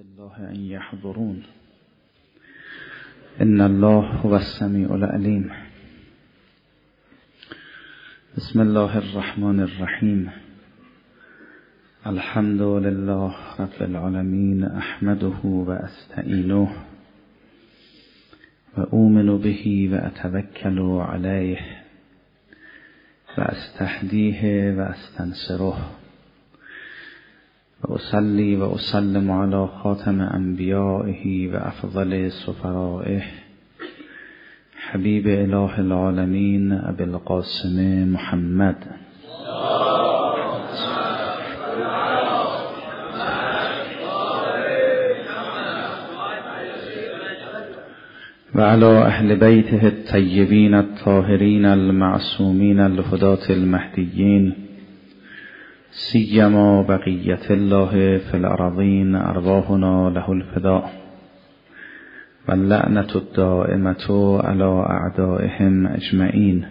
الله أن يحضرون إن الله هو السميع العليم. بسم الله الرحمن الرحيم. الحمد لله رب العالمين، أحمده وأستعينه وأؤمن به وأتوكل عليه وأستهديه وأستنصره وأصلي وأسلم على خاتم أنبيائه وأفضل سفرائه حبيب إله العالمين أبي القاسم محمد وعلى أهل بيته الطيبين الطاهرين المعصومين الهداة المهديين، سيما بقية الله في الأرضين، أرواحنا له الفداء واللعنة الدائمة على أعدائهم أجمعين.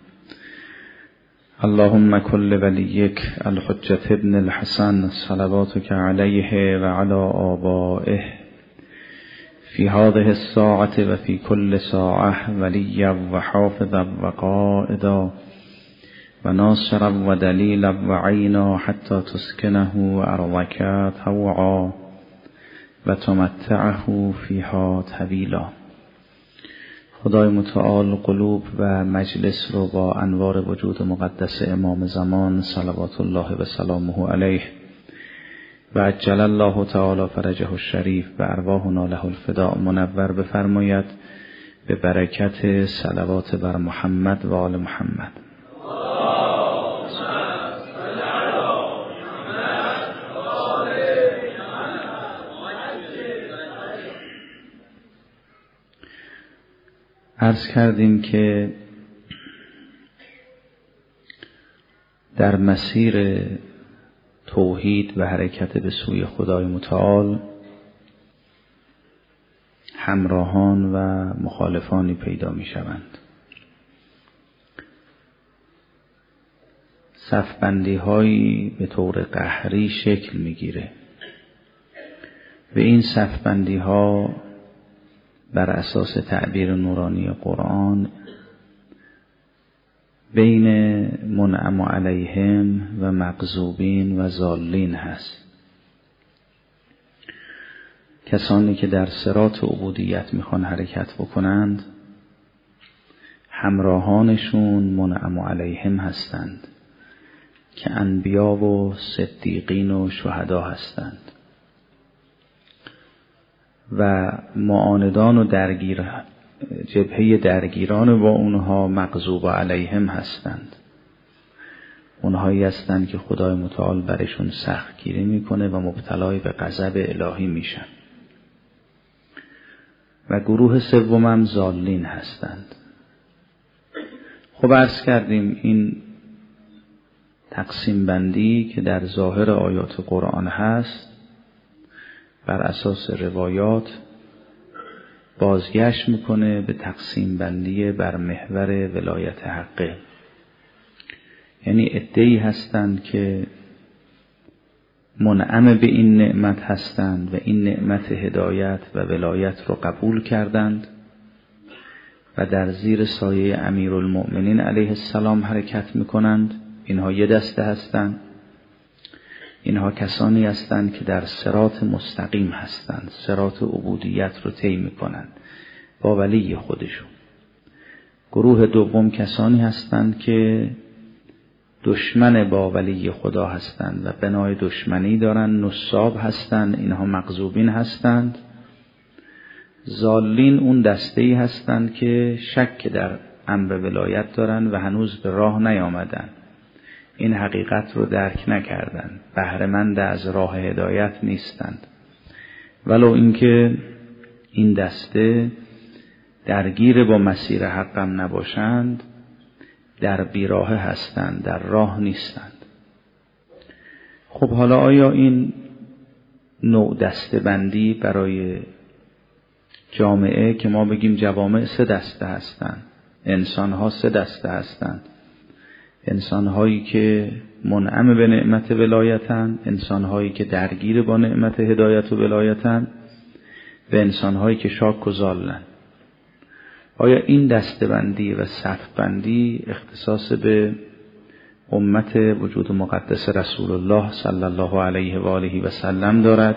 اللهم كل وليك الحجة ابن الحسن صلواتك عليه وعلى آبائه في هذه الساعة وفي كل ساعة وليا وحافظا وقائدا وناصرا ودليلا وعينا حتى تسكنه أرضك طوعا وتمتعه فيها طویلا. خدای متعال قلوب و مجلس رو با انوار وجود مقدس امام زمان صلوات الله و سلامه علیه و عجل الله تعالی فرجه الشریف و ارواحنا له الفداء منور بفرماید به برکت صلوات بر محمد و آل محمد. عرض کردیم که در مسیر توحید و حرکت به سوی خدای متعال همراهان و مخالفانی پیدا می شوند. صفبندی هایی به طور قهری شکل می گیره و این صفبندی ها بر اساس تعبیر نورانی قرآن بین منعم علیهم و مغضوبین و ضالین هست. کسانی که در صراط عبودیت میخوان حرکت بکنند همراهانشون منعم علیهم هستند که انبیا و صدیقین و شهدا هستند و معاندان و جبهه درگیران با اونها مغضوب علیهم هستند. اونهایی هستند که خدای متعال برشون سخت گیری میکنه و مبتلای به غضب الهی میشن. و گروه سوم هم ضالین هستند. خب عرض کردیم این تقسیم بندی که در ظاهر آیات قرآن هست بر اساس روایات بازگشت میکنه به تقسیم بندی بر محور ولایت حقه. یعنی عده‌ای هستند که منعم به این نعمت هستند و این نعمت هدایت و ولایت رو قبول کردند و در زیر سایه امیرالمؤمنین علیه السلام حرکت میکنند. اینها یه دسته هستند. اینها کسانی هستند که در صراط مستقیم هستند، صراط عبودیت رو طی میکنند با ولی خودشون. گروه دوم کسانی هستند که دشمن با ولی خدا هستند و بنای دشمنی دارند، نصاب هستند. اینها مغضوبین هستند. ضالین اون دسته‌ای هستند که شک در امر ولایت دارند و هنوز به راه نیامدند، این حقیقت رو درک نکردند، بهره‌مند از راه هدایت نیستند، ولو اینکه این دسته درگیر با مسیر حقم نباشند در بیراه هستند، در راه نیستند. خب حالا آیا این نوع دسته بندی برای جامعه که ما بگیم جوامع 3 دسته هستند، انسان ها 3 دسته هستند، انسان هایی که منعم به نعمت ولایتن، انسان‌هایی که درگیر با نعمت هدایت و ولایتن، و انسان‌هایی که شاک و ضالن. آیا این دسته‌بندی و صف‌بندی اختصاص به امت وجود مقدس رسول الله صلی الله علیه و آله و سلم دارد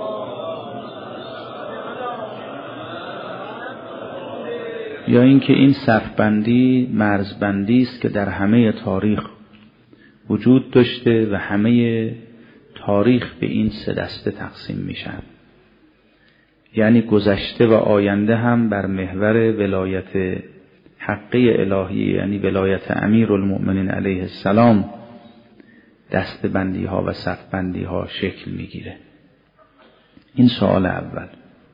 یا اینکه این صف‌بندی مرزبندی است که در همه تاریخ وجود داشته و همه تاریخ به این سه دسته تقسیم میشن؟ یعنی گذشته و آینده هم بر محور ولایت حقه الهی، یعنی ولایت امیرالمؤمنین علیه السلام، دسته‌بندی ها و صف‌بندی ها شکل میگیره. این سوال اول.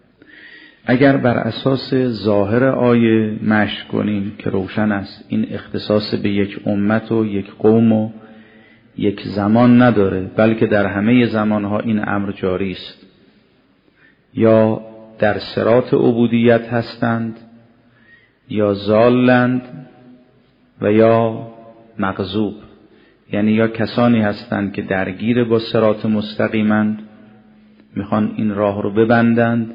اگر بر اساس ظاهر آیه مشی کنیم که روشن است این اختصاص به یک امت و یک قوم و یک زمان نداره، بلکه در همه زمانها این امر جاری است، یا در صراط عبودیت هستند یا ضالند و یا مغضوب، یعنی یا کسانی هستند که درگیر با صراط مستقیمند میخوان این راه رو ببندند،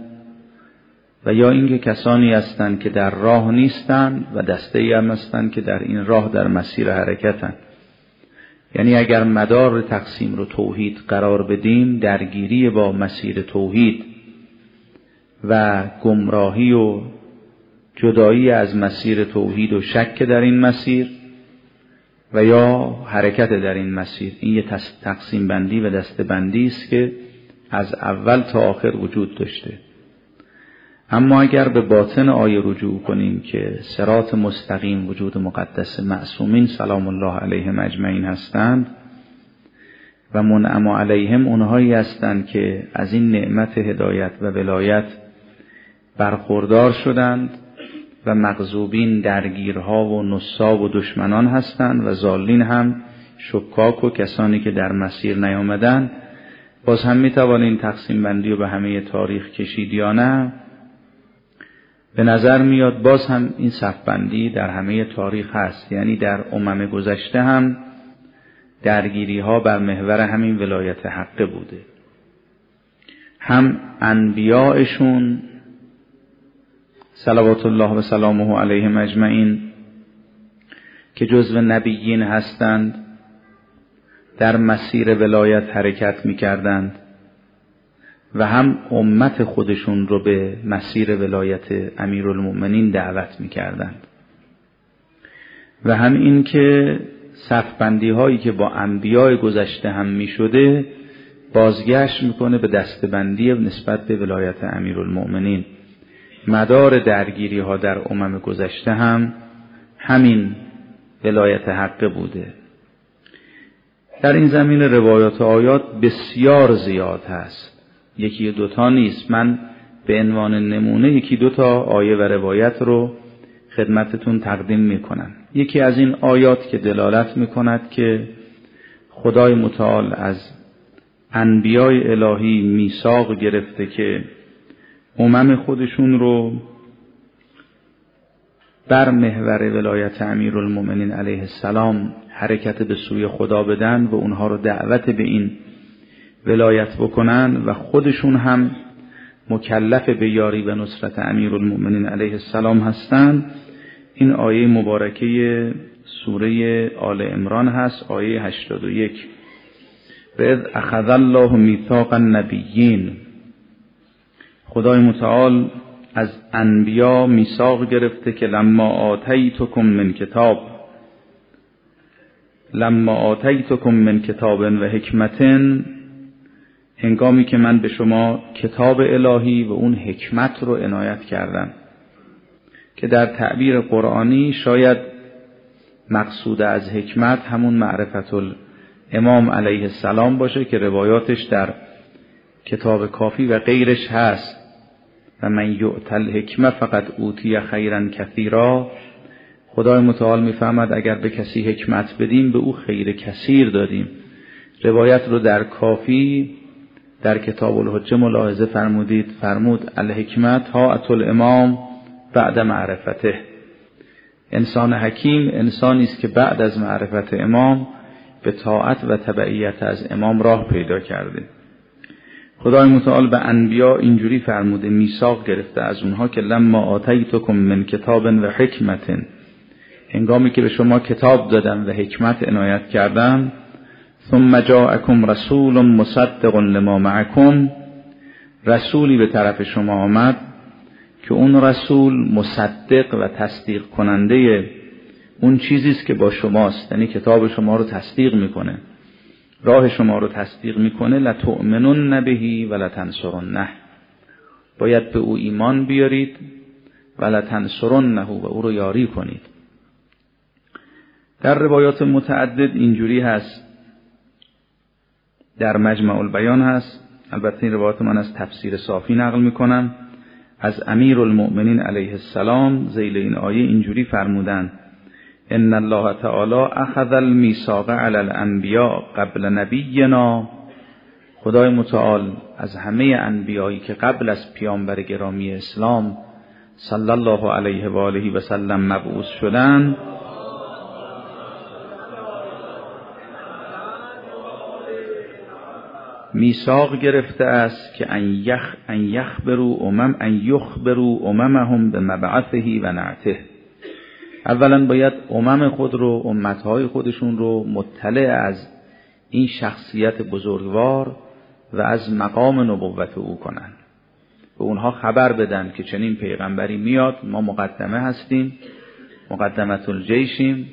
و یا اینکه کسانی هستند که در راه نیستند و دسته‌ای هم هستند که در این راه در مسیر حرکتند. یعنی اگر مدار تقسیم رو توحید قرار بدیم، درگیری با مسیر توحید و گمراهی و جدایی از مسیر توحید و شک در این مسیر و یا حرکت در این مسیر، این یه تقسیم بندی و دسته بندی است که از اول تا آخر وجود داشته. اما اگر به باطن آیه رجوع کنیم که صراط مستقیم وجود مقدس معصومین سلام الله علیهم اجمعین هستند و منعم علیهم اونهایی هستند که از این نعمت هدایت و ولایت برخوردار شدند، و مغضوبین درگیرها و نصاب و دشمنان هستند، و ضالین هم شکاک و کسانی که در مسیر نیامدن. باز هم میتوانیم تقسیم بندی رو به همه تاریخ کشید یا نه؟ به نظر میاد باز هم این صف‌بندی در همه تاریخ هست، یعنی در امم گذشته هم درگیری ها بر محور همین ولایت حقه بوده. هم انبیاءشون صلوات الله و سلامه علیهم اجمعین که جزو نبیین هستند در مسیر ولایت حرکت می‌کردند، و هم امت خودشون رو به مسیر ولایت امیرالمؤمنین دعوت می‌کردند. و هم این که صف‌بندی هایی که با انبیاء گذشته هم می‌شده بازگشت می‌کنه به دسته‌بندی نسبت به ولایت امیرالمؤمنین. مدار درگیری ها در امم گذشته هم همین ولایت حقه بوده. در این زمین روایات و آیات بسیار زیاد هست، یکی دوتا نیست. من به عنوان نمونه یکی دوتا آیه و روایت رو خدمتتون تقدیم میکنم. یکی از این آیات که دلالت میکند که خدای متعال از انبیای الهی میثاق گرفته که امم خودشون رو بر محور ولایت امیرالمؤمنین علیه السلام حرکت به سوی خدا بدن و اونها رو دعوت به این ولایت بکنن، و خودشون هم مکلف به یاری و نصرت امیرالمؤمنین علیه السلام هستند. این آیه مبارکه سوره آل عمران هست، آیه 81. و اذ اخذ الله میثاق النبیین، خدای متعال از انبیا میثاق گرفته که لما آتیتکم من کتاب و حکمتن، هنگامی که من به شما کتاب الهی و اون حکمت رو عنایت کردم، که در تعبیر قرآنی شاید مقصود از حکمت همون معرفت الامام علیه السلام باشه که روایاتش در کتاب کافی و غیرش هست. و من یؤت الحکمه فقد اوتی خیرا کثیرا، خدای متعال میفهمد اگر به کسی حکمت بدیم به او خیر کثیر دادیم. روایت رو در کافی در کتاب الحجه ملاحظه فرمود الحکمت طاعت الامام بعد معرفته. انسان حکیم انسانی است که بعد از معرفت امام به طاعت و تبعیت از امام راه پیدا کرده. خدای متعال به انبیا اینجوری فرموده، میثاق گرفته از اونها که لما آتیتکم من کتاب و حکمت، هنگامی که به شما کتاب دادم و حکمت عنایت کردم، ثم جاءکم رسول مصدق لما معکم، رسولی به طرف شما آمد که اون رسول مصدق و تصدیق کننده اون چیزی است که با شماست، یعنی کتاب شما رو تصدیق میکنه، راه شما رو تصدیق میکنه. لتؤمنن به و لتنصرنه، باید به او ایمان بیارید و لتنصرنه، و او رو یاری کنید. در روایات متعدد اینجوری هست، در مجمع البیان هست، البته این روایات من از تفسیر صافی نقل میکنم، از امیرالمؤمنین علیه السلام ذیل این آیه اینجوری فرمودن: ان الله تعالی اخذ المیثاق علی الانبیاء قبل نبینا، خدای متعال از همه انبیایی که قبل از پیامبر گرامی اسلام صلی الله علیه و آله و سلم مبعوث شدند، میثاق گرفته است که ان یخبروا اممهم بمبعثه و نعته. اولا باید خود رو، امتهای خودشون رو مطلع از این شخصیت بزرگوار و از مقام نبوت او کنن، به اونها خبر بدن که چنین پیغمبری میاد، ما مقدمه هستیم، مقدمت الجیشیم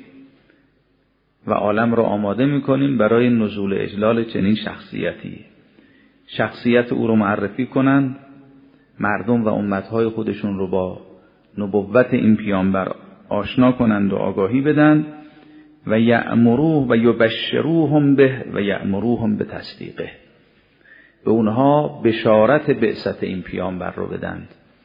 و عالم رو آماده میکنیم برای نزول اجلال چنین شخصیتی. شخصیت او رو معرفی کنن، مردم و امتهای خودشون رو با نبوت این پیامبر آشنا کنند و آگاهی بدن و یأمروه و یبشروهم به و یأمروهم به تصدیقه، به اونها بشارت بعثت این پیامبر رو بدن.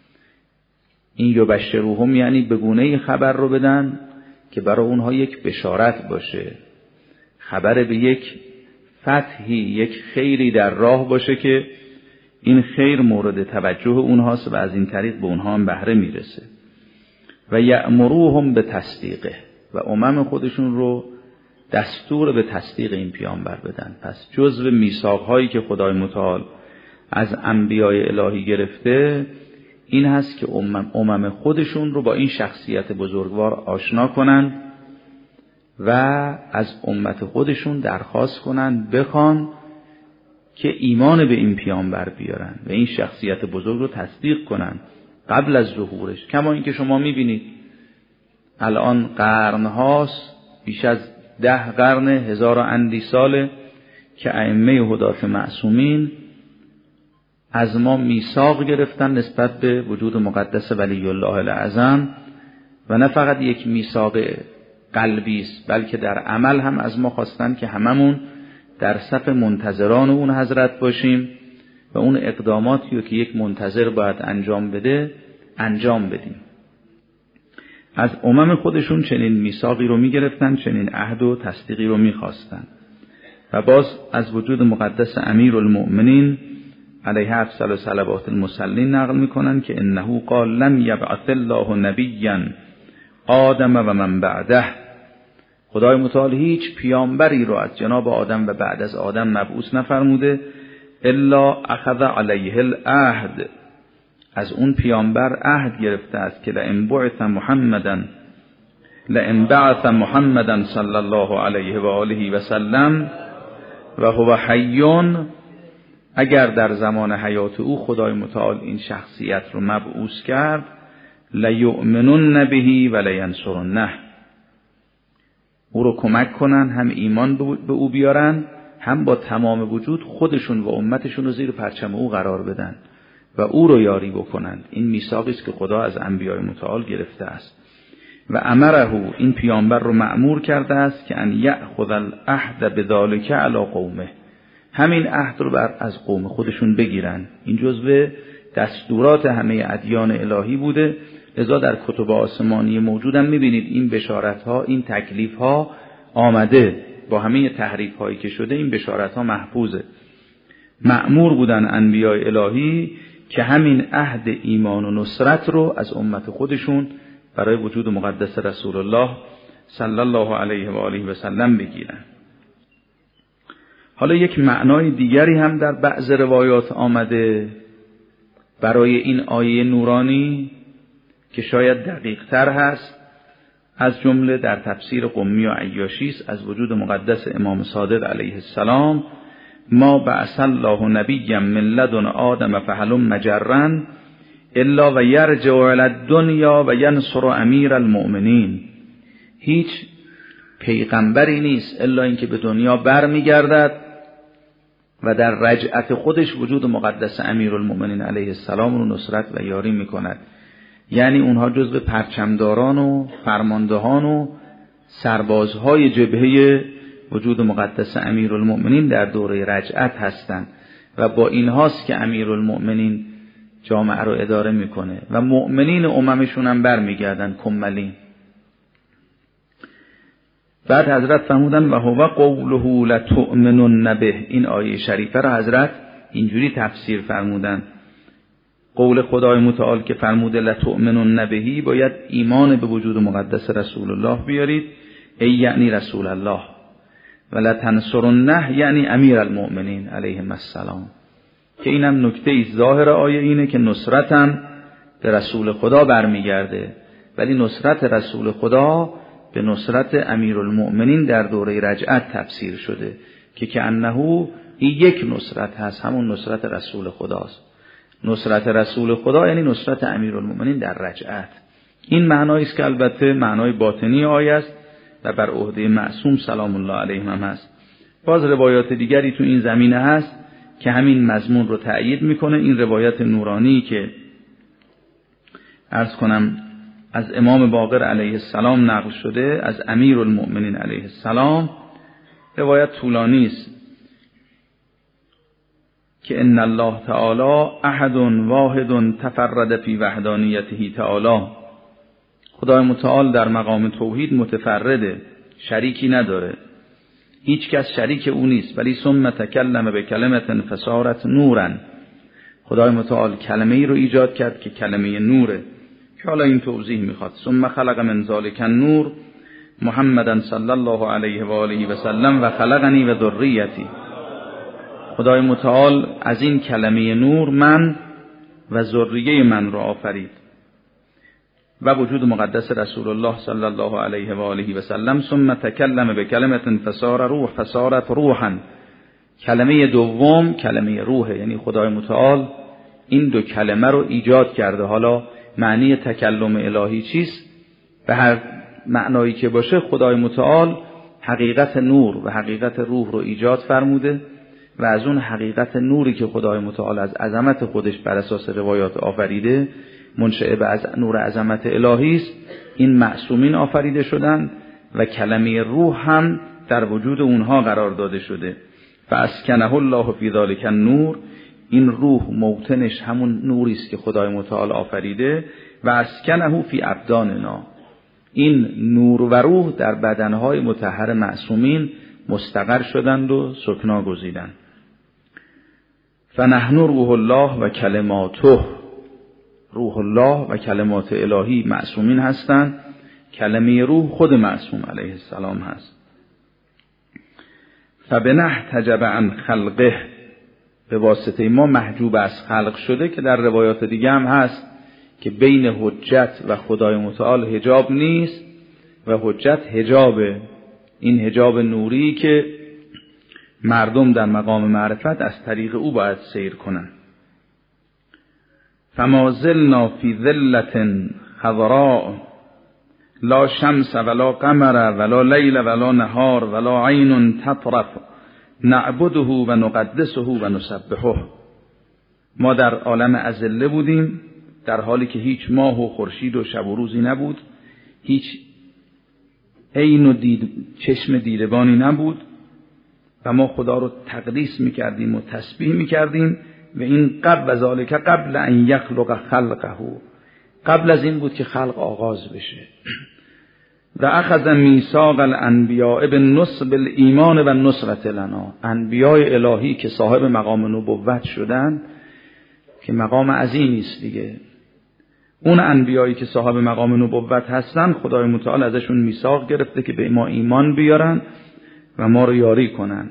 این یبشروهم یعنی به گونه‌ای خبر رو بدن که برای اونها یک بشارت باشه، خبر به یک فتحی، یک خیری در راه باشه که این خیر مورد توجه اونهاست و از این طریق به اونها هم بهره میرسه. و یأمروهم به تصدیقه، و امم خودشون رو دستور به تصدیق این پیامبر بدن. پس جزو میثاق‌هایی که خدای متعال از انبیای الهی گرفته این هست که امم خودشون رو با این شخصیت بزرگوار آشنا کنن و از امت خودشون درخواست کنن، بخوان که ایمان به این پیامبر بیارن و این شخصیت بزرگ رو تصدیق کنن قبل از ظهورش. کما اینکه شما میبینید الان قرنهاست، بیش از 10 قرن، 1000 اندی ساله که ائمه هدات معصومین از ما میثاق گرفتن نسبت به وجود مقدس ولی الله الاعظم، و نه فقط یک میثاق قلبی است بلکه در عمل هم از ما خواستن که هممون در صف منتظران اون حضرت باشیم و اون اقداماتی رو که یک منتظر باید انجام بده انجام بدیم. از امم خودشون چنین میثاقی رو میگرفتن، چنین عهد و تصدیقی رو میخواستن. و باز از وجود مقدس امیرالمؤمنین علیه افضل صلوات المصلین نقل میکنن که انه قال لم یبعث الله نبیا آدم و من بعده، خدای متعال هیچ پیامبری رو از جناب آدم و بعد از آدم مبعوث نفرموده الا اخذ علیه العهد، از اون پیامبر عهد گرفته است که لئن بعث محمدا صلی الله علیه و آله و سلم و هو حی، اگر در زمان حیات او خدای متعال این شخصیت رو مبعوث کرد، لیؤمنن به و لینصرنه، او رو کمک کنن، هم ایمان به او بیارن، هم با تمام وجود خودشون و امتشون رو زیر پرچم او قرار بدن و او رو یاری بکنن. این میثاقی است که خدا از انبیای متعال گرفته است. و امره، این پیامبر رو مأمور کرده است که ان یأخذ العهد بذلک علی قومه، همین عهد رو از قوم خودشون بگیرن. این جزو دستورات همه ادیان الهی بوده، لذا در کتب آسمانی موجودم میبینید این بشارت ها، این تکلیف ها آمده، با همه تحریف هایی که شده این بشارت ها محفوظه. مأمور بودن انبیای الهی که همین عهد ایمان و نصرت رو از امت خودشون برای وجود مقدس رسول الله صلی الله علیه و آله و سلم بگیرن. حالا یک معنای دیگری هم در بعض روایات آمده برای این آیه نورانی که شاید دقیق تر هست، از جمله در تفسیر قمی و عیاشی است از وجود مقدس امام صادق علیه السلام: ما بعث الله نبیا من لدن آدم فهلم مجرا الا و یرجع الی الدنیا و ینصر امیر المؤمنین. هیچ پیغمبری نیست الا اینکه به دنیا برمیگردد و در رجعت خودش وجود مقدس امیرالمؤمنین علیه السلام رو نصرت و یاری میکند. یعنی اونها جزو پرچمداران و فرماندهان و سربازهای جبهه وجود مقدس امیرالمؤمنین در دوره رجعت هستند و با اینهاست که امیرالمؤمنین جامعه رو اداره میکنه و مؤمنین اممشون هم برمیگردن کملین. بعد حضرت فرمودن و هو قوله لتؤمنن به. این آیه شریفه را حضرت اینجوری تفسیر فرمودن: قول خدای متعال که فرموده لتؤمنن بهی، باید ایمان به وجود مقدس رسول الله بیارید، ای یعنی رسول الله، و لتنصرنه یعنی امیر المؤمنین علیهم السلام. که اینم نکته ظاهر آیه اینه که نصرتن به رسول خدا برمیگرده، ولی نصرت رسول خدا به نصرت امیرالمؤمنین در دوره رجعت تفسیر شده که انه این یک نصرت هست، همون نصرت رسول خداست. نصرت رسول خدا یعنی نصرت امیرالمؤمنین در رجعت. این معنایی است که البته معنای باطنی آیه است و بر عهده معصوم سلام الله علیهم هم هست. باز روایات دیگری تو این زمینه هست که همین مضمون رو تأیید میکنه. این روایت نورانی که عرض کنم از امام باقر علیه السلام نقل شده از امیرالمؤمنین علیه السلام، روایت طولانی است که ان الله تعالی احد واحد تفرد فی وحدانیته تعالی. خدای متعال در مقام توحید متفرده، شریکی نداره، هیچ کس شریک او نیست. ولی ثم تکلم به کلمه فصارت نورا. خدای متعال کلمه ای رو ایجاد کرد که کلمه نوره، که حالا این توضیح میخواد. ثم خلق من ذلک النور محمدا صلی الله علیه و آله و سلم و خلقنی و ذریتی. خدای متعال از این کلمه نور من و ذریه من را آفرید و وجود مقدس رسول الله صلی الله علیه و آله و سلم. ثم تکلم به کلمه فصار روح فصارت روحا. کلمه دوم کلمه روحه، یعنی خدای متعال این دو کلمه رو ایجاد کرده. حالا معنی تکلم الهی چیست؟ به هر معنایی که باشه خدای متعال حقیقت نور و حقیقت روح رو ایجاد فرموده و از اون حقیقت نوری که خدای متعال از عظمت خودش بر اساس روایات آفریده، منشأ به از نور عظمت الهی است، این معصومین آفریده شدن و کلمه روح هم در وجود اونها قرار داده شده. فاسکنه الله فی ذلک النور. این روح موطنش همون نوری است که خدای متعال آفریده. و اسکنه فی ابداننا. این نور و روح در بدنهای مطهر معصومین مستقر شدند و سکنا گزیدند. فنحن روح الله و کلماته. روح الله و کلمات الهی معصومین هستند. کلمه روح خود معصوم علیه السلام هست. فبنحتجب عن خلقه. به واسطه ما محجوب از خلق شده، که در روایات دیگه هم هست که بین حجت و خدای متعال حجاب نیست و حجت حجابه. این حجاب نوری که مردم در مقام معرفت از طریق او باید سیر کنند. فما زلنا فی ذلة خضراء لا شمس ولا قمر ولا لیل ولا نهار ولا عین تطرف نعبده و نقدسه و نسبحه. ما در عالم اذله بودیم در حالی که هیچ ماه و خورشید و شب و روزی نبود، هیچ عین و چشم دیدبانی نبود و ما خدا رو تقدیس میکردیم و تسبیح میکردیم. و این قبل ذالک قبل ان یخلق خلقه، قبل از این بود که خلق آغاز بشه. و اخذ میثاق الانبیاء بالنصب الایمان و النصرة لنا. انبیاء الهی که صاحب مقام نبوت شدن، که مقام عظیمی است دیگه، اون انبیایی که صاحب مقام نبوت هستن خدای متعال ازشون میثاق گرفته که به ما ایمان بیارن و ما رو یاری کنن.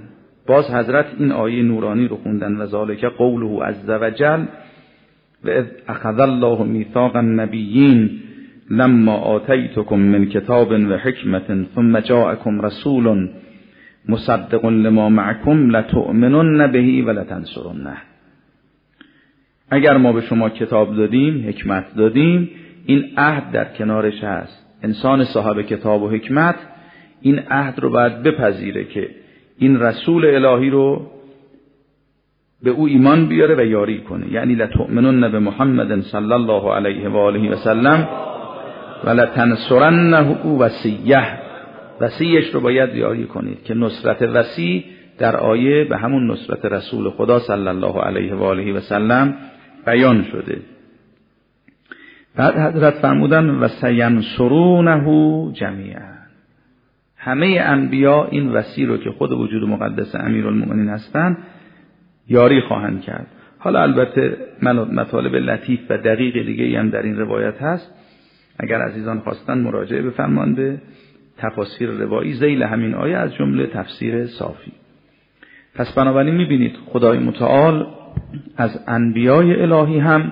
باز حضرت این آیه نورانی رو خوندن و ذالک قوله عز وجل و اذ اخذ الله میثاق النبیین لما آتیتکم من کتاب و حکمت ثم جاءکم رسول مصدق لما معکم لتؤمنن به و لتنصرنه. اگر ما به شما کتاب دادیم، حکمت دادیم، این عهد در کنارش هست. انسان صاحب کتاب و حکمت این عهد رو باید بپذیره که این رسول الهی رو به او ایمان بیاره و یاری کنه. یعنی لتؤمنن به محمد صلی الله علیه و آله و سلم و لتنصرنه وصیش رو باید یاری کنید که نصرت وصی در آیه به همون نصرت رسول خدا صلی الله علیه و آله و سلم بیان شده. بعد حضرت فرمودن و سینصرونه جمیعا. همه انبیا این وصی رو که خود وجود مقدس امیرالمؤمنین هستند یاری خواهند کرد. حالا البته مطالب لطیف و دقیق دیگه هم در این روایت هست. اگر عزیزان خواستن مراجعه بفرمایند به تفاسیر روایی ذیل همین آیه از جمله تفسیر صافی. پس بنابراین میبینید خدای متعال از انبیای الهی هم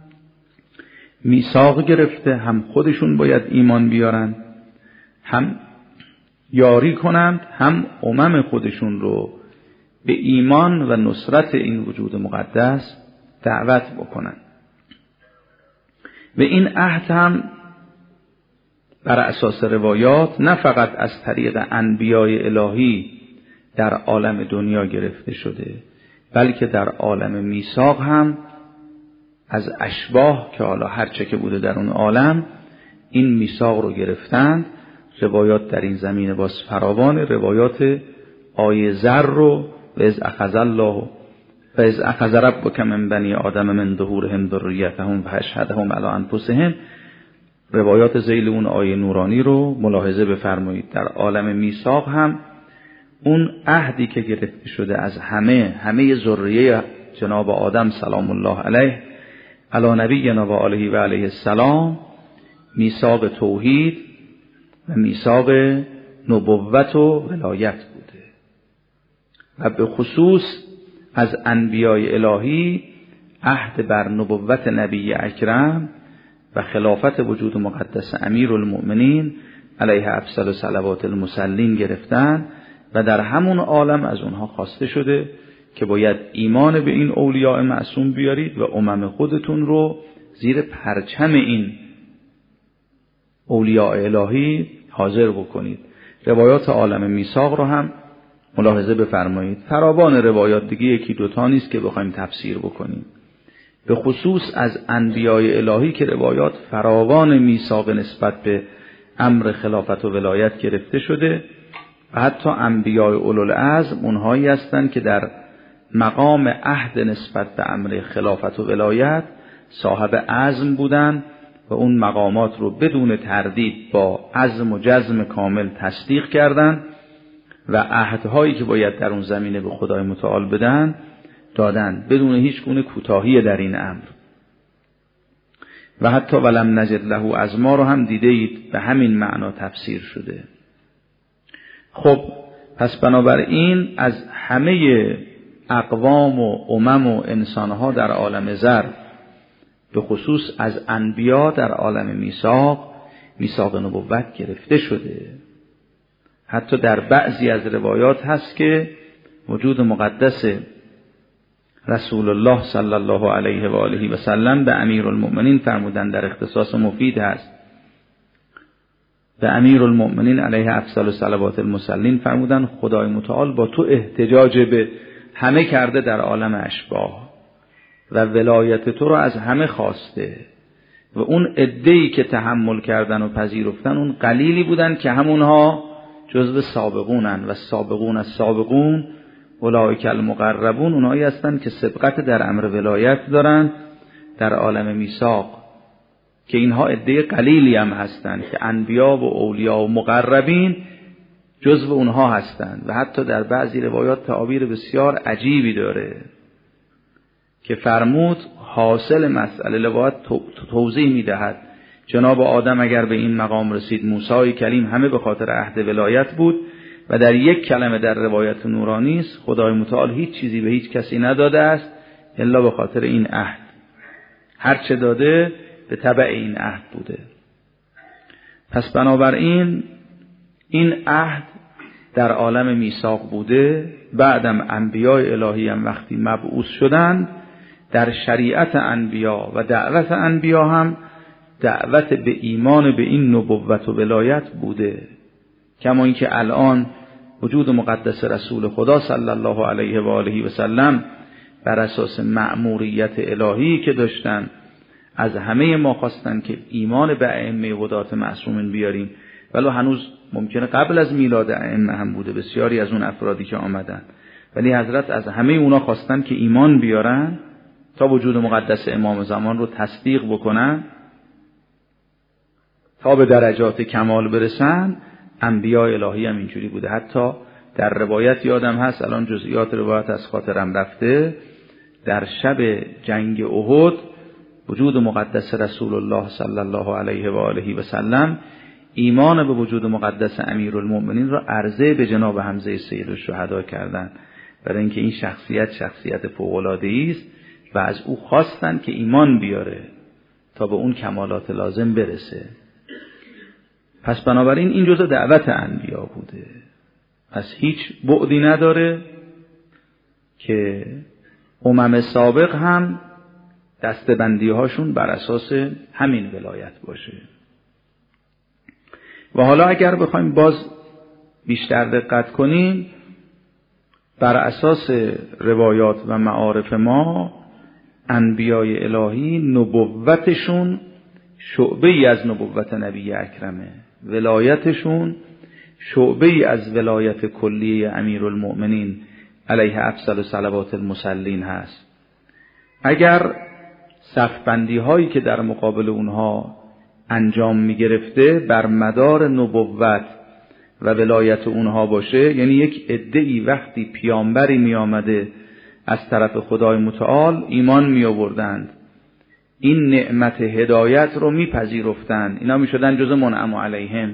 میثاق گرفته، هم خودشون باید ایمان بیارن، هم یاری کنند، هم امم خودشون رو به ایمان و نصرت این وجود مقدس دعوت بکنند. و این عهد هم بر اساس روایات نه فقط از طریق انبیای الهی در عالم دنیا گرفته شده، بلکه در عالم میثاق هم از اشباح که حالا هر چه که بوده در اون عالم این میثاق رو گرفتند. روایات در این زمینه باز فراوان، روایات آیه ذر رو و اذ اخذ الله و اذ اخذ ربک من بنی آدم من ظهورهم ذریتهم و اشهدهم علی انفسهم، روایات ذیل اون آیه نورانی رو ملاحظه بفرمایید. در عالم میثاق هم اون عهدی که گرفته شده از همه ذریه جناب آدم سلام الله علیه علی نبینا و آله و علیه السلام، میثاق توحید و میثاق نبوت و ولایت بوده. و به خصوص از انبیای الهی عهد بر نبوت نبی اکرم و خلافت وجود مقدس امیرالمؤمنین علیه افضل صلوات المصلین گرفتن و در همون عالم از اونها خواسته شده که باید ایمان به این اولیاء معصوم بیارید و امم خودتون رو زیر پرچم این اولیاء الهی حاضر بکنید. روایات عالم میثاق رو هم ملاحظه بفرمایید. فراوان روایات دیگه، یکی دوتا نیست که بخوایم تفسیر بکنیم. به خصوص از انبیای الهی که روایات فراوان میثاق نسبت به امر خلافت و ولایت گرفته شده و حتی انبیای اولوالعزم اونهایی هستند که در مقام عهد نسبت به امر خلافت و ولایت صاحب عزم بودند و اون مقامات رو بدون تردید با عزم و جزم کامل تصدیق کردند و عهدهایی که باید در اون زمینه به خدای متعال بدن دادن بدون هیچ گونه کوتاهی در این امر. و حتی ولم نجد له عزما رو هم دیده اید به همین معنا تفسیر شده. خب پس بنابراین از همه اقوام و امم و انسانها در عالم ذر، به خصوص از انبیا در عالم میثاق نبوت گرفته شده. حتی در بعضی از روایات هست که وجود مقدس رسول الله صلی الله علیه و آله و سلم به امیرالمؤمنین فرمودن، در اختصاص مفید هست، به امیرالمؤمنین علیه افضل صلوات المصلین فرمودن خدای متعال با تو احتجاج به همه کرده در عالم اشباح و ولایت تو رو از همه خواسته و اون عده‌ای که تحمل کردن و پذیرفتن اون قلیلی بودن که همونها جزو سابقونن و سابقون از سابقون اولئک المقربون، اونایی هستن که سبقت در امر ولایت دارن در عالم میثاق، که اینها عده قلیلی هم هستن که انبیا و اولیاء و مقربین جزو اونها هستند. و حتی در بعضی روایات تعابیر بسیار عجیبی داره که فرمود حاصل مسئله روایت توضیح میدهد جناب آدم اگر به این مقام رسید، موسی کلیم همه به خاطر عهد ولایت بود و در یک کلمه در روایت نورانی است خدای متعال هیچ چیزی به هیچ کسی نداده است الا به خاطر این عهد. هر چه داده به تبع این عهد بوده. پس بنابراین این عهد در عالم میثاق بوده. بعدم انبیاء الهی هم وقتی مبعوث شدند در شریعت انبیا و دعوت انبیا هم دعوت به ایمان به این نبوت و ولایت بوده. کما اینکه الان وجود مقدس رسول خدا صلی الله علیه و آله و سلم بر اساس مأموریت الهی که داشتن از همه ما خواستن که ایمان به ائمه هدات معصومین بیاریم، ولی هنوز ممکنه قبل از میلاد ائمه هم بوده بسیاری از اون افرادی که آمدن، ولی حضرت از همه اونا خواستن که ایمان بیارن تا وجود مقدس امام زمان رو تصدیق بکنن تا به درجات کمال برسن. انبیاء الهی هم اینجوری بوده. حتی در روایت یادم هست، الان جزئیات روایت از خاطرم رفته، در شب جنگ احد وجود مقدس رسول الله صلی الله علیه و آله و سلم ایمان به وجود مقدس امیرالمؤمنین را عرضه به جناب حمزه سید الشهدا کردند، برای اینکه این شخصیت فوق‌العاده‌ای است و از او خواستن که ایمان بیاره تا به اون کمالات لازم برسه. پس بنابراین این جزء دعوت انبیا بوده. پس هیچ بعدی نداره که امم سابق هم دستبندی هاشون بر اساس همین ولایت باشه. و حالا اگر بخوایم باز بیشتر دقت کنیم، بر اساس روایات و معارف ما انبیای الهی نبوتشون شعبه ای از نبوت نبی اکرمه، ولایتشون شعبه ای از ولایت کلیه امیرالمؤمنین علیه افضل صلوات المصلین هست. اگر صفبندی هایی که در مقابل اونها انجام می گرفته بر مدار نبوت و ولایت اونها باشه، یعنی یک عده‌ای وقتی پیامبری می آمده از طرف خدای متعال ایمان می آوردند، این نعمت هدایت رو می پذیرفتند، اینا می شدن جز منعم علیهم،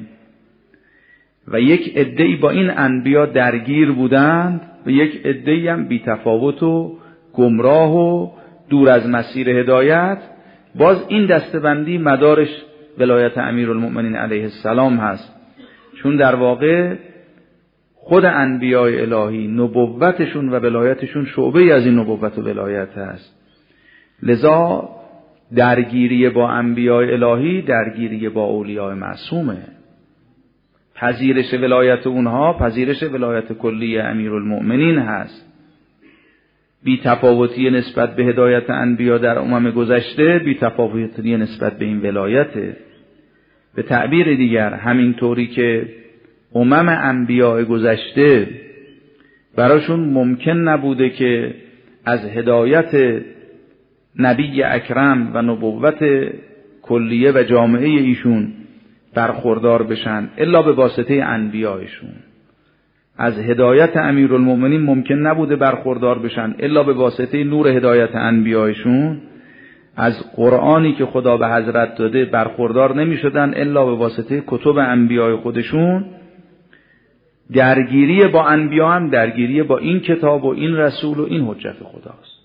و یک عده‌ای با این انبیا درگیر بودند و یک عده‌ای هم بی تفاوت و گمراه و دور از مسیر هدایت. باز این دستبندی مدارش ولایت امیرالمؤمنین علیه السلام هست، چون در واقع خود انبیاء الهی نبوتشون و ولایتشون شعبه از این نبوت و ولایت هست. لذا درگیری با انبیاء الهی درگیری با اولیاء معصومه. پذیرش ولایت اونها پذیرش ولایت کلی امیرالمؤمنین هست. بی تفاوتی نسبت به هدایت انبیا در امم گذشته بی تفاوتی نسبت به این ولایته. به تعبیر دیگر همینطوری که امم انبیاء گذشته براشون ممکن نبوده که از هدایت نبی اکرم و نبوت کلیه و جامعه ایشون برخوردار بشن الا به واسطه انبیایشون، از هدایت امیرالمؤمنین ممکن نبوده برخوردار بشن الا به واسطه نور هدایت انبیایشون، از قرآنی که خدا به حضرت داده برخوردار نمی شدن الا به واسطه کتب انبیای خودشون. درگیری با انبیا هم درگیری با این کتاب و این رسول و این حجت خداست.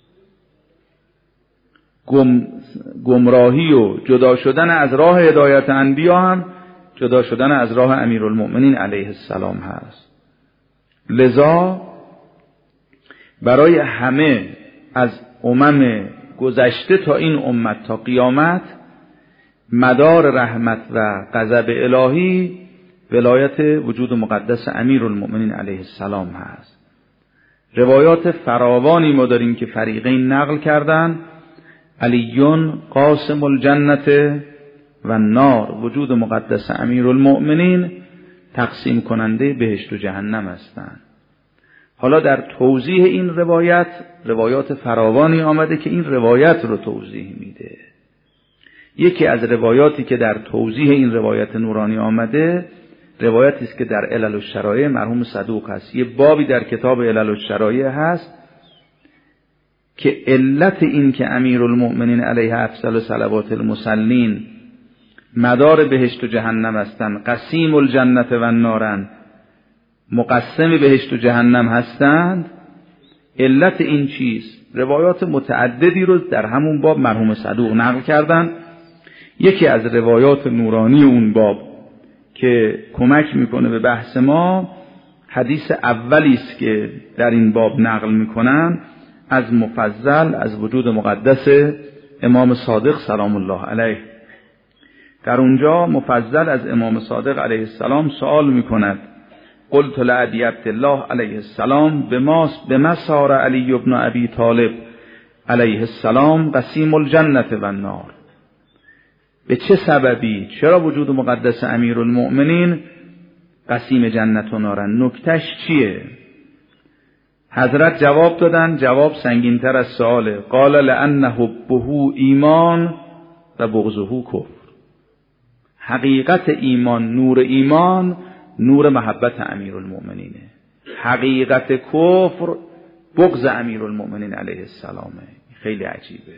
گمراهی و جدا شدن از راه هدایت انبیا هم جدا شدن از راه امیرالمؤمنین علیه السلام هست. لذا برای همه از امم گذشته تا این امت تا قیامت مدار رحمت و غضب الهی ولایت وجود مقدس امیرالمؤمنین علیه السلام هست. روایات فراوانی ما داریم که فریقین نقل کردن، علیون قاسم الجنت و النار، وجود مقدس امیرالمؤمنین تقسیم کننده بهشت و جهنم هستند. حالا در توضیح این روایات فراوانی آمده که این روایت رو توضیح میده. یکی از روایاتی که در توضیح این روایت نورانی آمده روایتی است که در علل الشرایع مرحوم صدوق هست. یه بابی در کتاب علل الشرایع هست که علت این که امیرالمؤمنین علیه افضل صلوات المصلین مدار بهشت و جهنم هستند، قسیم الجنت و النارن، مقسم بهشت و جهنم هستند. علت این چیز روایات متعددی رو در همون باب مرحوم صدوق نقل کردن. یکی از روایات نورانی اون باب که کمک میکنه به بحث ما، حدیث اولی است که در این باب نقل میکنن از مفضل از وجود مقدس امام صادق سلام الله علیه. در اونجا مفضل از امام صادق علیه السلام سوال میکند: قلت لعبی عبدالله علیه السلام بما صار علی ابن ابی طالب علیه السلام قسیم الجنة و النار. به چه سببی، چرا وجود مقدس امیرالمؤمنین قسیم جنت و نارن؟ نکتش چیه؟ حضرت جواب دادن، جواب سنگین‌تر از سؤاله. قال لأن حبه ایمان و بغضه کفر. حقیقت ایمان، نور ایمان، نور محبت امیرالمؤمنینه. حقیقت کفر بغض امیرالمؤمنین علیه السلامه. خیلی عجیبه.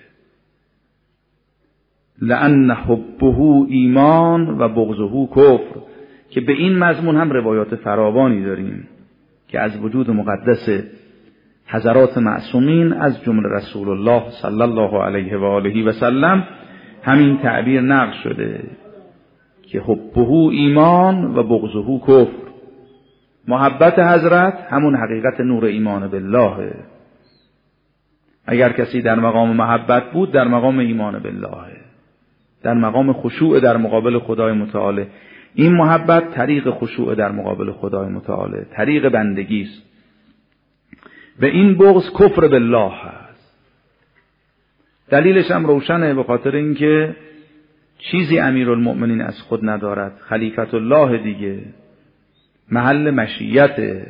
لأن حبه ایمان و بغضه کفر، که به این مضمون هم روایات فراوانی داریم که از وجود مقدس حضرات معصومین از جمله رسول الله صلی الله علیه و آله و سلم همین تعبیر نقل شده که حبه ایمان و بغضه کفر. محبت حضرت همون حقیقت نور ایمان بالله. اگر کسی در مقام محبت بود، در مقام ایمان بالله، در مقام خشوع در مقابل خدای متعال. این محبت طریق خشوع در مقابل خدای متعال، طریق بندگی است. و این بغض کفر بالله هست. دلیلش هم روشنه، به خاطر اینکه چیزی امیرالمؤمنین از خود ندارد، خلیفت الله دیگه، محل مشیت.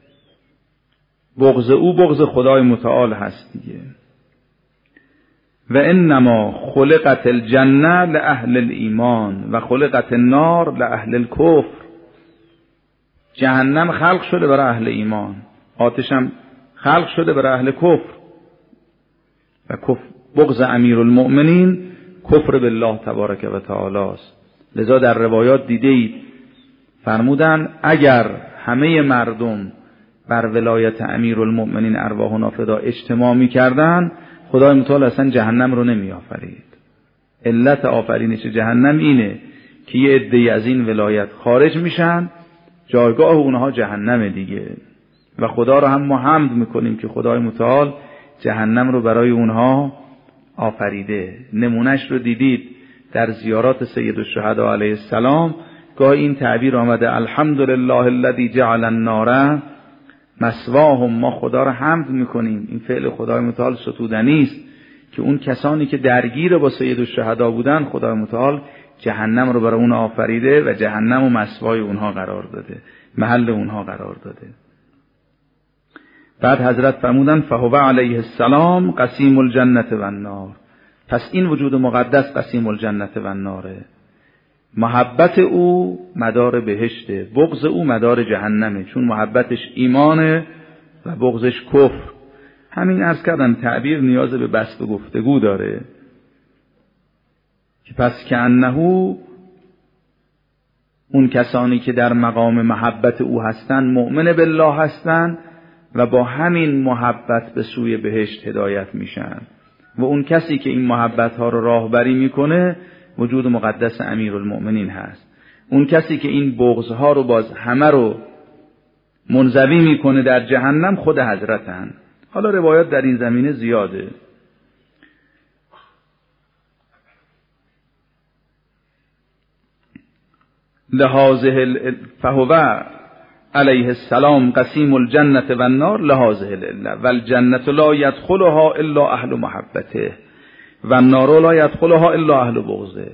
بغض او بغض خدای متعال هست دیگه. و انما خلقت الجنه لاهل الایمان و خلقت النار لاهل الکفر. جهنم خلق شده برای اهل ایمان، آتش هم خلق شده برای اهل کفر. و بغض امیرالمؤمنین کفر بالله تبارک و تعالی است. لذا در روایات دیدید فرمودن اگر همه مردم بر ولایت امیرالمؤمنین ارواحنا فدا اجتماع می‌کردند، خدای متعال اصلا جهنم رو نمی آفرید. علت آفرینش جهنم اینه که یه عده‌ای از این ولایت خارج میشن، جایگاه اونها جهنم دیگه. و خدا رو هم ما حمد میکنیم که خدای متعال جهنم رو برای اونها آفریده. نمونش رو دیدید در زیارات سید الشهدا علیه السلام، گاهی این تعبیر آمده: الحمدلله الذی جعل النار مثواهم. ما خدا رو حمد میکنیم، این فعل خدای متعال ستودنی است که اون کسانی که درگیر با سید الشهدا بودن، خدای متعال جهنم رو برای اون آفریده و جهنم و مثوای اونها قرار داده، محل اونها قرار داده. بعد حضرت فرمودن فهو علیه السلام قسیم الجنة و النار. پس این وجود مقدس قسیم الجنة و الناره. محبت او مدار بهشته، بغض او مدار جهنمه، چون محبتش ایمانه و بغضش کفر. همین عرض کردم تعبیر نیاز به بسط و گفتگو داره که پس که انه اون کسانی که در مقام محبت او هستن مؤمن بالله هستن و با همین محبت به سوی بهشت هدایت میشن. و اون کسی که این محبت ها رو راهبری میکنه وجود مقدس امیرالمؤمنین هست. اون کسی که این بغض ها رو باز همه رو منزوی میکنه در جهنم خود حضرتن. حالا روایات در این زمینه زیاده. فهو علیه السلام قسیم الجنة و النار لهذه العله و الجنة لا يدخلها الا اهل محبته و النار لا يدخلها الا اهل بغضه.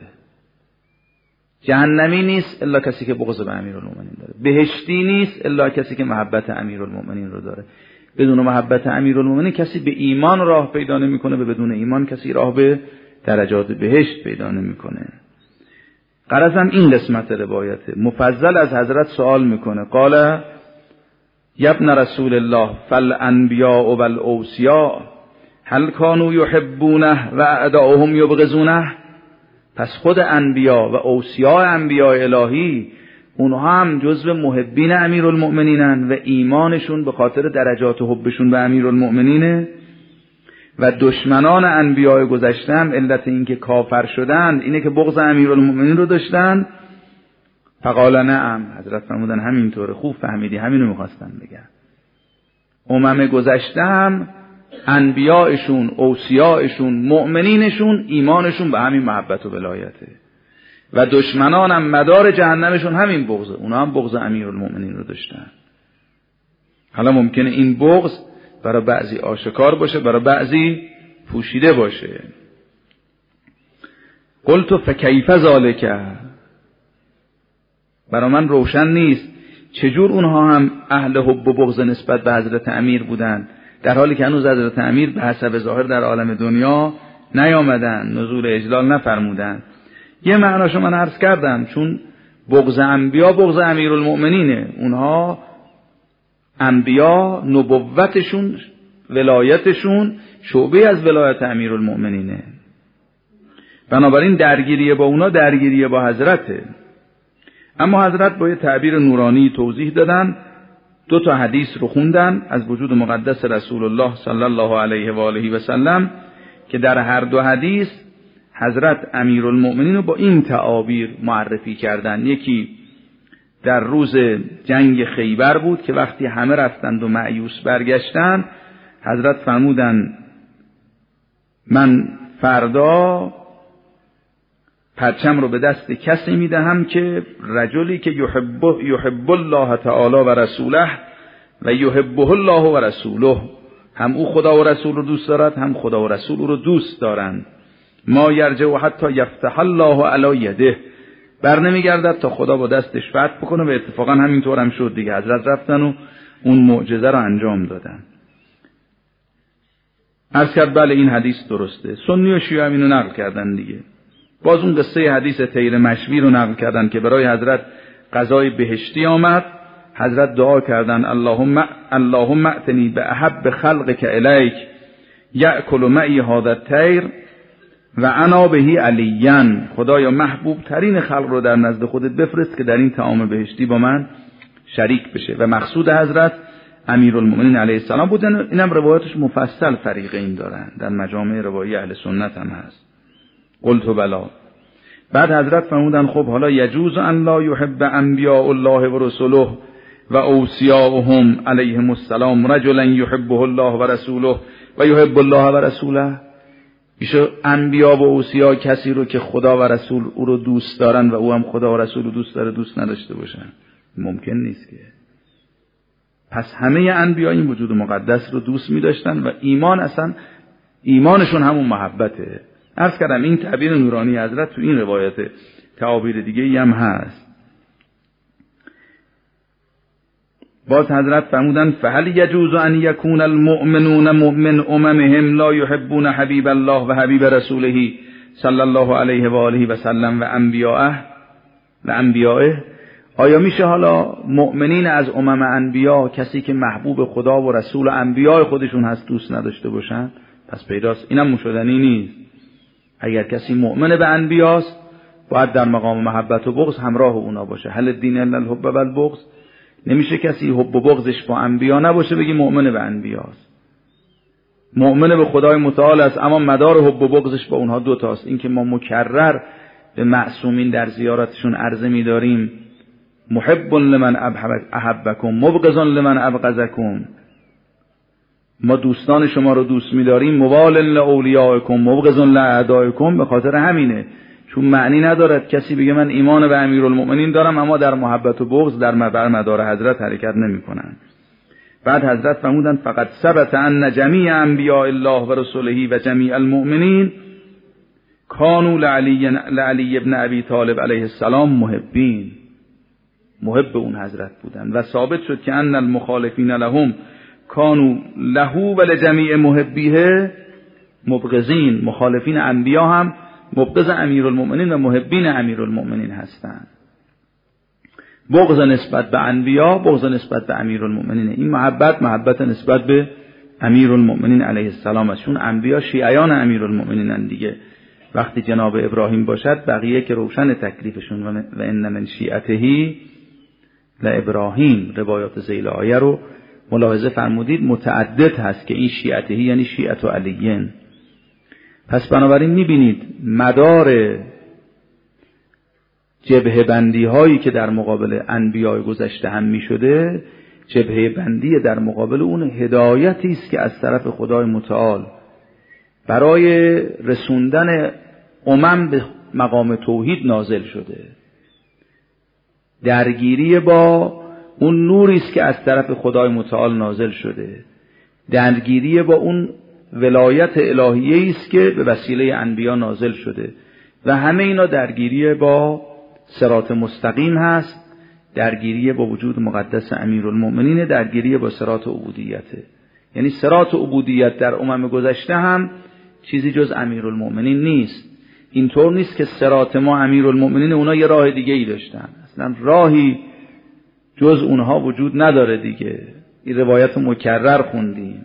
جهنمی نیست الا کسی که بغض به امیرالمؤمنین داره، بهشتی نیست الا کسی که محبت امیرالمؤمنین رو داره. بدون محبت امیرالمؤمنین کسی به ایمان راه پیدا نمیکنه، به بدون ایمان کسی راه به درجات بهشت پیدا نمیکنه. غرضم این قسمت روایته. مفضل از حضرت سوال میکنه قال یا ابن رسول الله فالانبیاء والاوصیاء هل كانوا یحبونه و اعداؤهم یبغضونه. پس خود انبیا و اوصیاء انبیاء الهی اونها هم جزو محبین امیرالمؤمنینن و ایمانشون به خاطر درجات حبشون به امیرالمؤمنینه و دشمنان انبیاء گذشته هم علت این که کافر شدند اینه که بغض امیرالمؤمنین رو داشتن. فقال نعم، حضرت فرمودن همینطوره، خوب فهمیدی، همینو میخواستن بگن. امم گذشته هم انبیاءشون، اوصیاءشون، مؤمنینشون ایمانشون به همین محبت و ولایته و دشمنان هم مدار جهنمشون همین بغضه، اونا هم بغض امیرالمؤمنین رو داشتن. حالا ممکنه این بغض برای بعضی آشکار باشه، برای بعضی پوشیده باشه. قلت فکیف ذالک، برای من روشن نیست چجور اونها هم اهل حب و بغض نسبت به حضرت امیر بودن در حالی که هنوز حضرت امیر به حسب ظاهر در عالم دنیا نیامدن، نزول اجلال نفرمودن. یه معناشو من عرض کردم، چون بغض انبیا بغض امیرالمؤمنینه، اونها انبیا نبوتشون، ولایتشون شعبه از ولایت امیرالمؤمنینه، بنابراین درگیری با اونا درگیری با حضرته. اما حضرت با یه تعبیر نورانی توضیح دادن، 2 حدیث رو خوندن از وجود مقدس رسول الله صلی الله علیه و آله و سلم که در هر 2 حدیث حضرت امیرالمؤمنین رو با این تعابیر معرفی کردن. یکی در روز جنگ خیبر بود که وقتی همه رفتند و مایوس برگشتن، حضرت فرمودن من فردا پرچم رو به دست کسی میدهم که رجلی که یحب الله تعالی و رسوله و یحبه الله و رسوله، هم او خدا و رسول رو دوست دارد، هم خدا و رسول او رو دوست دارند. ما یرجع حتی یفتح الله علی یده، بر نمیگردد تا خدا با دستش فتح بکنه و اتفاقا همینطور هم شد دیگه. حضرت رفتن و اون معجزه رو انجام دادن. عرض کرد بله این حدیث درسته. سنی و شیعه اینو نقل کردن دیگه. باز اون قصه حدیث طیر مشوی رو نقل کردن که برای حضرت غذای بهشتی آمد، حضرت دعا کردن اللهم ائتنی باحب خلقک الیک یأکل معی هذا الطیر و انا بهی علیاً، خدایا محبوب ترین خلق رو در نزد خودت بفرست که در این طعام بهشتی با من شریک بشه. و مقصود حضرت امیرالمؤمنین علیه السلام بودن. اینم روایتش مفصل فریقین دارن، در مجامع روایی اهل سنت هم هست. قلت بلا. بعد حضرت فرمودن خب حالا یجوز ان لا یحب انبیاء الله و رسوله و اوصیاءهم علیهم السلام رجلا یحبه الله و رسوله و یحب الله و رسوله، میشه انبیا و اوصیا کسی رو که خدا و رسول او رو دوست دارن و او هم خدا و رسول رو دوست داره دوست نداشته باشن؟ ممکن نیست که. پس همه انبیا این وجود مقدس رو دوست می داشتن و ایمان اصلا ایمانشون همون محبته. عرض کردم این تعبیر نورانی حضرت تو این روایت تعابیر دیگه هم هست. باز حضرت فرمودن فهل یجوز ان یکون المؤمنون من اممهم لا یحبون حبیب الله و حبیب رسوله صلی الله علیه و آله و سلم و انبیائه، آیا میشه حالا مؤمنین از امم انبیا کسی که محبوب خدا و رسول و انبیاء خودشون هست دوست نداشته باشن؟ پس پیداست اینم مشدنی نیست. اگر کسی مؤمن به انبیاست باید در مقام محبت و بغض همراه اونا باشه. هل الدین الا الحب و البغض، نمیشه کسی حب و بغضش با انبیا نباشه بگی مؤمن به انبیاست. مؤمن به خدای متعال است اما مدار حب و بغضش با اونها 2 تاست. این که ما مکرر به معصومین در زیارتشون عرضه می‌داریم محب لمن احبکم مبغض لمن ابغضکم، ما دوستان شما رو دوست می‌داریم، موال لاولیاءکم مبغض لاعدائکم، به خاطر همینه. چون معنی ندارد کسی بگه من ایمان به امیرالمؤمنین دارم اما در محبت و بغض در مدار حضرت حرکت نمی‌کنن. بعد حضرت فرمودند فقط ثبت ان جمیع انبیاء الله و رسوله و جمیع المؤمنین کانوا لعلی ابن ابی طالب علیه السلام محبین، محب اون حضرت بودن. و ثابت شد که ان المخالفین لهم کانوا له و لجمیع محبیه مبغضین، مخالفین انبیا هم مبغض امیرالمؤمنین و محبین امیرالمؤمنین هستند. بغض نسبت به انبیا بغض نسبت به امیرالمؤمنین. این محبت نسبت به امیرالمؤمنین علیه السلام است، چون انبیا شیعیان امیرالمؤمنینن دیگه. وقتی جناب ابراهیم باشد بقیه که روشن تکلیفشون و ان من شیعته ابراهیم، روایات ذیل آیه رو ملاحظه فرمودید متعدد هست که این شیعته یعنی شیعت و علیین. پس بنابراین میبینید مدار جبهه بندی هایی که در مقابل انبیاء گذشته هم میشده، جبهه بندی در مقابل اون هدایتی است که از طرف خدای متعال برای رسوندن امم به مقام توحید نازل شده، درگیری با اون نوری است که از طرف خدای متعال نازل شده، درگیری با اون ولایت الهیه است که به وسیله انبیا نازل شده و همه اینا درگیری با صراط مستقیم هست، درگیری با وجود مقدس امیرالمؤمنین، درگیری با صراط عبودیته. یعنی صراط عبودیت در امم گذشته هم چیزی جز امیرالمؤمنین نیست. اینطور نیست که صراط ما امیرالمؤمنین، اونا یه راه دیگه ای داشتن، اصلا راهی جز اونها وجود نداره دیگه. این روایت مکرر خوندیم،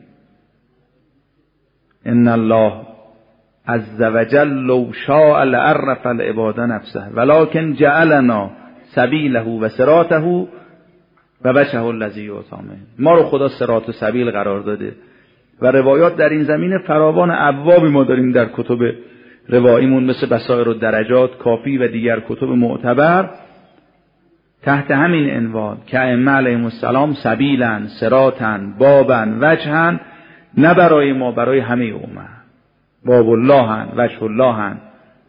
ان الله عز وجل لو شاء لعرف العباد نفسه ولكن جعلنا سبیله و صراطه و وجهه الذی یؤتی منه. ما رو خدا صراط و سبیل قرار داده و روایات در این زمینه فراوان ابوابی ما داریم در کتب رواییمون، مثل بصائر الدرجات، کافی و دیگر کتب معتبر تحت همین عنوان که ائمه علیهم السلام سبیلن، صراطن، بابن، وجهن، نه برای ما، برای همه امه، باب اللهن، وجه اللهن.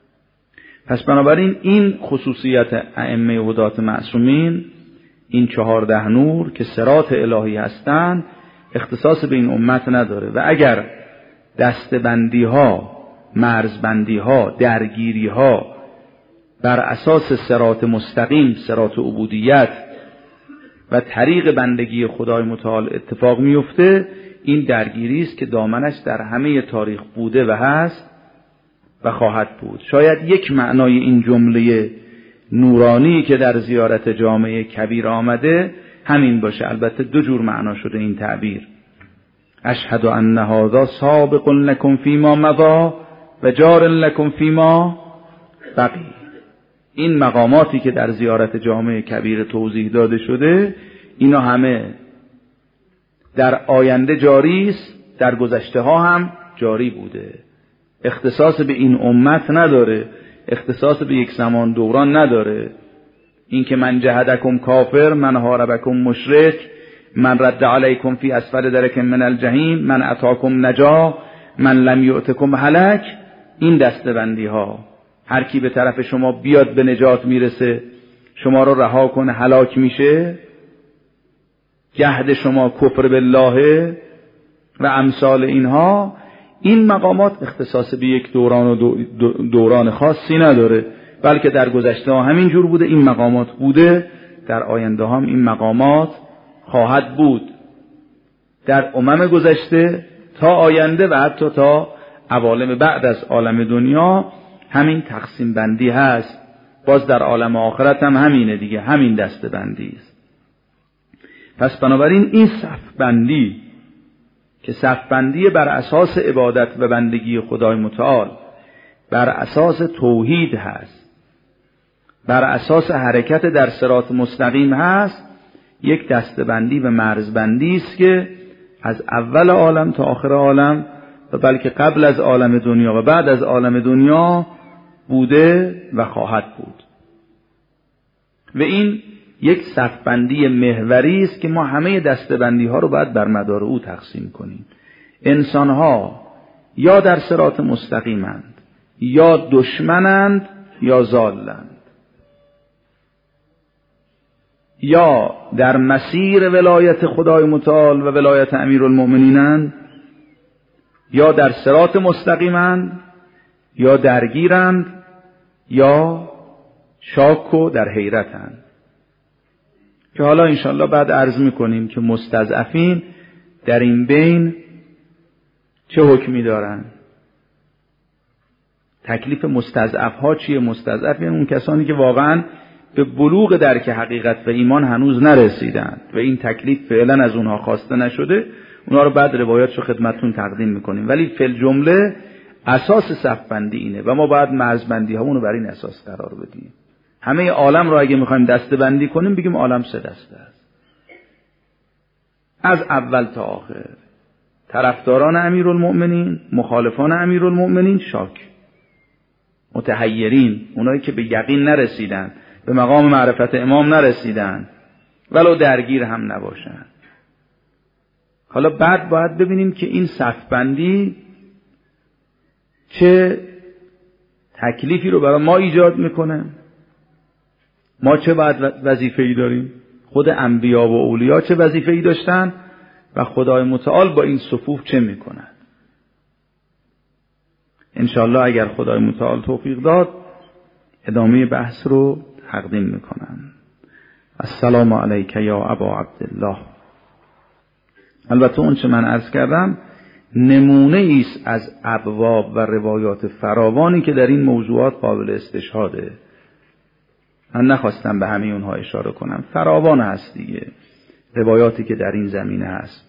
پس بنابراین این خصوصیت ائمه هدات معصومین، این 14 نور که صراط الهی هستند، اختصاص به این امت نداره و اگر دستبندی ها، مرزبندی ها، درگیری ها بر اساس صراط مستقیم، صراط عبودیت و طریق بندگی خدای متعال اتفاق میفته، این درگیری است که دامنش در همه تاریخ بوده و هست و خواهد بود. شاید یک معنای این جمله نورانی که در زیارت جامع کبیر آمده همین باشه. البته 2 جور معنا شده این تعبیر. اشهد ان هذا سابق لکم فیما مضی و جار لکم فیما بقی. این مقاماتی که در زیارت جامع کبیر توضیح داده شده، اینا همه در آینده جاری است، در گذشته ها هم جاری بوده. اختصاص به این امت نداره، اختصاص به یک زمان دوران نداره. این که من جهدکم کافر، من حاربکم مشرک، من رد علیکم فی اسفل درک من الجحیم، من اتاکم نجا، من لم یؤتکم هلک، این دستبندی ها، هر کی به طرف شما بیاد به نجات میرسه، شما رو رها کنه هلاک میشه، جهد شما کفر بالله و امثال اینها. این مقامات اختصاص به یک دوران و دوران خاصی نداره، بلکه در گذشته ها همین جور بوده، این مقامات بوده، در آینده هم این مقامات خواهد بود، در امم گذشته تا آینده و حتی تا عوالم بعد از عالم دنیا همین تقسیم بندی هست. باز در عالم آخرت هم همینه دیگه، همین دسته بندی است. پس بنابراین این صف بندی که صف بندی بر اساس عبادت و بندگی خدای متعال، بر اساس توحید هست، بر اساس حرکت در صراط مستقیم هست، یک دستبندی و مرزبندی است که از اول عالم تا آخر عالم و بلکه قبل از عالم دنیا و بعد از عالم دنیا بوده و خواهد بود. و این یک صفبندی محوری است که ما همه دستبندی ها رو باید بر مدار او تقسیم کنیم. انسان ها یا در صراط مستقیمند، یا دشمنند، یا ضالند، یا در مسیر ولایت خدای متعال و ولایت امیرالمؤمنینند، یا در صراط مستقیمند، یا درگیرند، یا شاک و در حیرتند. که حالا انشاءالله بعد عرض میکنیم که مستضعفین در این بین چه حکمی دارن. تکلیف مستضعف ها چیه؟ مستضعف یعنی اون کسانی که واقعا به بلوغ درک حقیقت و ایمان هنوز نرسیدند و این تکلیف فعلا از اونها خواسته نشده. اونها رو بعد روایاتشو خدمتتون تقدیم میکنیم، ولی فی الجمله اساس صفبندی اینه و ما باید مرزبندی هامونو بر این اساس قرار بدیم. همه عالم را اگه میخوایم دسته بندی کنیم بگیم عالم 3 دسته است، از اول تا آخر. طرفداران امیرالمؤمنین، مخالفان امیرالمؤمنین، شاک، متحیرین، اونایی که به یقین نرسیدن، به مقام معرفت امام نرسیدن، ولو درگیر هم نباشن. حالا بعد باید ببینیم که این صف بندی چه تکلیفی رو برای ما ایجاد میکنه. ما چه باید وظیفه‌ای داریم؟ خود انبیا و اولیا چه وظیفه‌ای داشتن و خدای متعال با این صفوف چه میکنن؟ انشاءالله اگر خدای متعال توفیق داد ادامه بحث رو تقدیم میکنم. السلام علیک یا ابا عبدالله. البته اون چه من عرض کردم نمونه ایست از ابواب و روایات فراوانی که در این موضوعات قابل استشهاده. من نخواستم به همه اونها اشاره کنم، فراوان هست دیگه روایاتی که در این زمینه هست.